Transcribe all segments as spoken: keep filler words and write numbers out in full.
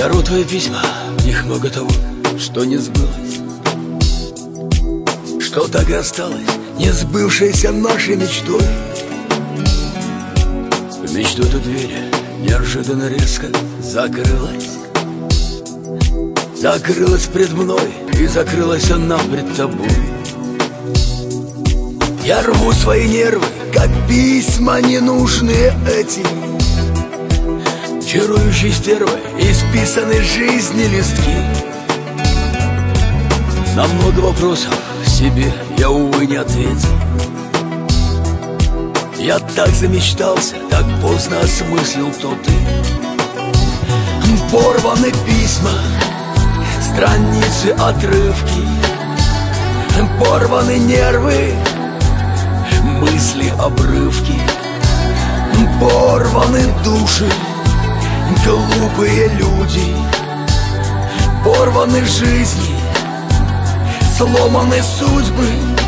Я рву твои письма, в них много того, что не сбылось, что так и осталось не сбывшейся нашей мечтой. В мечту эту дверь неожиданно резко закрылась. Закрылась пред мной, и закрылась она пред тобой. Я рву свои нервы, как письма ненужные эти, чарующей стервой исписаны жизни листки. На много вопросов себе я, увы, не ответил. Я так замечтался, так поздно осмыслил, кто ты. Порваны письма, страницы, отрывки, порваны нервы, мысли, обрывки, порваны души, глупые люди, порваны жизни, сломаны судьбы.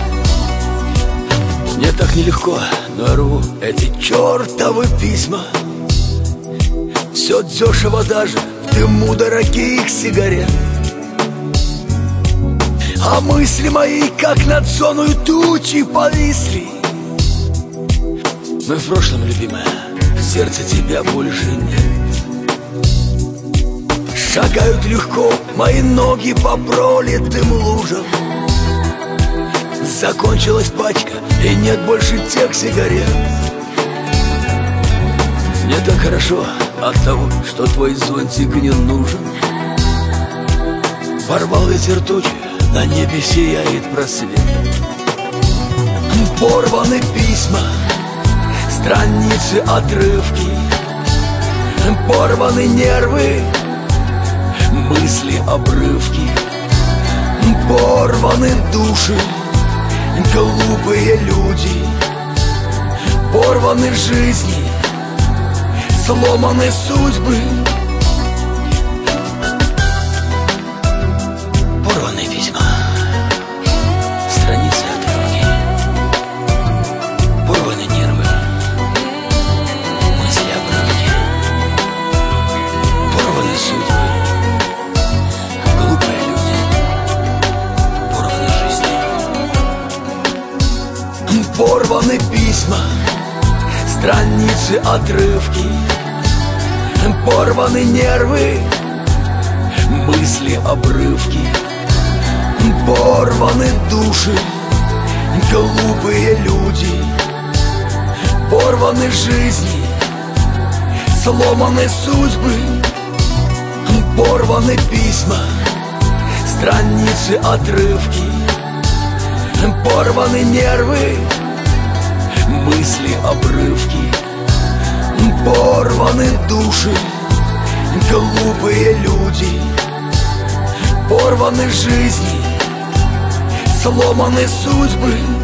Мне так нелегко, но я рву эти чертовы письма. Все дешево даже в дыму дорогих сигарет, а мысли мои, как над сонную тучей, повисли. Мы в прошлом, любимая, в сердце тебя больше нет. Шагают легко мои ноги по пролитым лужам. Закончилась пачка, и нет больше тех сигарет. Мне так хорошо от того, что твой зонтик не нужен. Порвал ветер тучи, на небе сияет просвет. Порваны письма, страницы, отрывки, порваны нервы, мысли, обрывки, порваны души, глупые люди, порваны жизни, сломаны судьбы. Порваны письма, страницы, отрывки, порваны нервы, мысли, обрывки, порваны судьбы, глупые люди, порваны жизни. Порваны письма, страницы, отрывки, порваны нервы, мысли, обрывки, порваны души, глупые люди, порваны жизни, сломаны судьбы. Порваны письма, страницы, отрывки, порваны нервы, мысли, обрывки, порваны души, глупые люди, порваны жизни, сломаны судьбы.